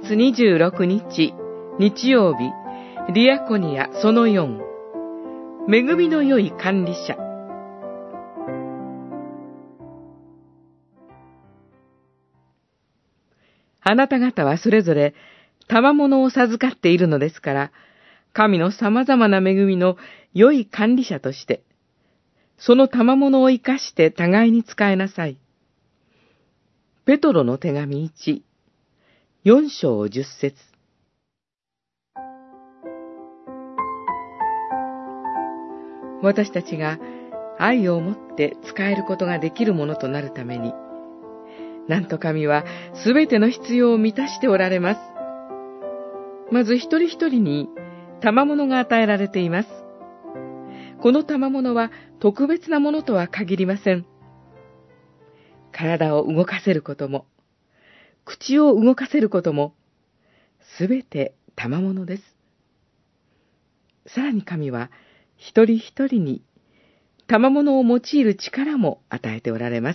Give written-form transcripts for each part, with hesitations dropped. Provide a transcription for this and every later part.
月26日、日曜日、ディアコニアその4、恵みの良い管理者。あなた方はそれぞれ賜物を授かっているのですから、神の様々な恵みの良い管理者として、その賜物を生かして互いに使えなさい。ペトロの手紙1、4章10節。私たちが愛を持って使えることができるものとなるために、なんと神はすべての必要を満たしておられます。まず一人一人に賜物が与えられています。この賜物は特別なものとは限りません。体を動かせることも、口を動かせることも、すべて賜物です。さらに神は一人一人に賜物を用いる力も与えておられます。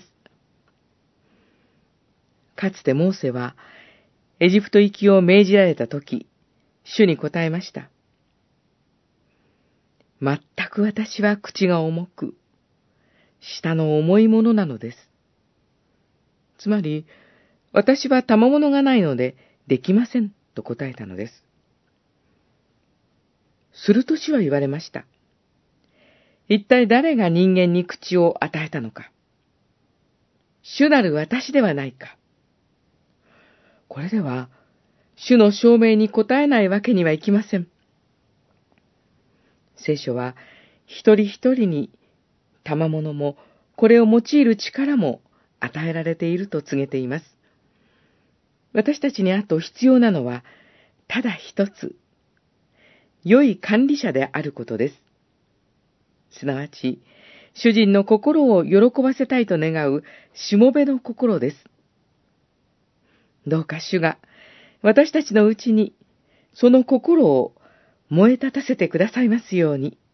かつてモーセはエジプト行きを命じられたとき、主に答えました。全く私は口が重く、舌の重いものなのです。つまり、私は賜物がないのでできませんと答えたのです。すると主は言われました。一体誰が人間に口を与えたのか。主なる私ではないか。これでは、主の証明に応えないわけにはいきません。聖書は、一人一人に賜物も、これを用いる力も与えられていると告げています。私たちにあと必要なのは、ただ一つ、良い管理者であることです。すなわち、主人の心を喜ばせたいと願うしもべの心です。どうか主が私たちのうちにその心を燃え立たせてくださいますように。